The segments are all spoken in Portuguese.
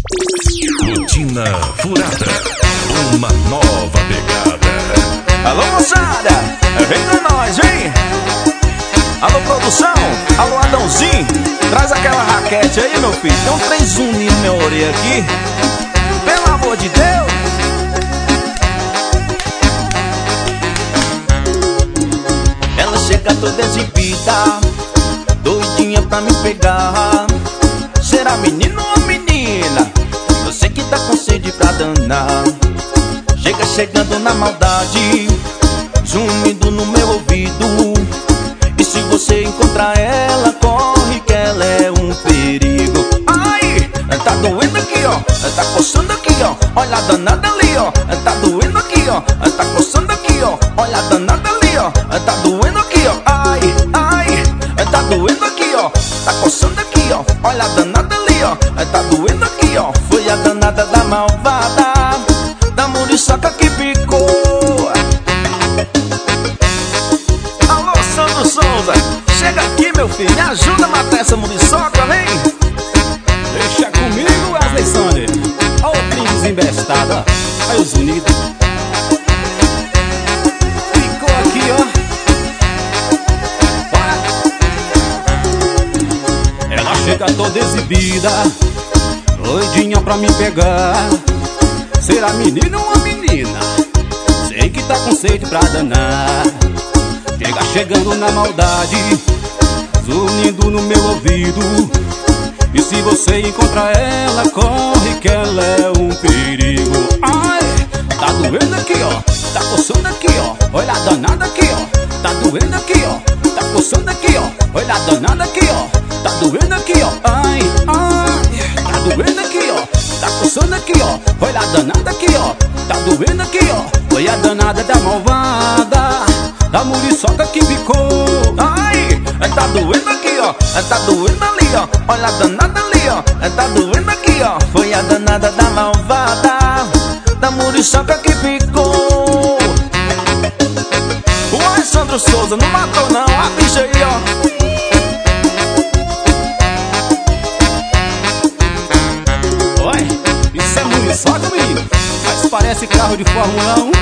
Rotina Furada, uma nova pegada. Alô, moçada, vem com nós, vem. Alô, produção, alô, Adãozinho, traz aquela raquete aí, meu filho. Tem um trem zunindo na minha orelha aqui. Pelo amor de Deus. Ela chega toda exibida, doidinha pra me pegar. Será menino ou menina? Eu sei que tá com sede pra danar. Chega chegando na maldade, zunindo no meu ouvido. E se você encontrar ela, corre que ela é um perigo. Ai, tá doendo aqui, ó, tá coçando aqui, ó. Olha a danada ali, ó, tá doendo aqui, ó, tá coçando aqui, ó. Olha a danada ali, ó, tá doendo aqui, ó. Ai, ai, tá doendo aqui, ó, tá coçando aqui, ó. Olha a danada ali, ó, tá doendo aqui, ó. Foi a danada da malvada, da muriçoca que picou. Alô, Sandro Souza, chega aqui, meu filho, me ajuda a matar essa muriçoca, vem. Deixa comigo, Wesley Sander. Ó o trem desembestado, ó. Aí os unidos. Ficou aqui, ó. Bora. Ela chega toda exibida, doidinha pra me pegar. Será menino ou menina? Sei que tá com sede pra danar. Chega chegando na maldade, zunindo no meu ouvido. E se você encontrar ela, corre que ela é um perigo. Ai, tá doendo aqui, ó, tá coçando aqui, ó. Olha a danada aqui, ó, tá doendo aqui, ó, tá coçando aqui, ó. Olha a danada aqui, ó, tá doendo aqui, ó. Ai, ai, tá doendo aqui, ó, tá coçando aqui, ó. Olha a danada aqui, ó, tá doendo aqui, ó. Foi a danada da malvada, da muriçoca que picou. Ai, tá doendo aqui, ó, tá doendo ali, ó. Olha a danada ali, ó, tá doendo aqui, ó. Foi a danada da malvada, da muriçoca que picou. Uai, Sandro Souza, não matou não, a bicha aí, ó. Oi, isso é muriçoca, menino? Mas parece carro de Fórmula 1.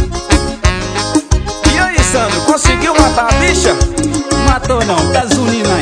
E aí, Sandro, conseguiu matar a bicha? Matou não, tá zunindo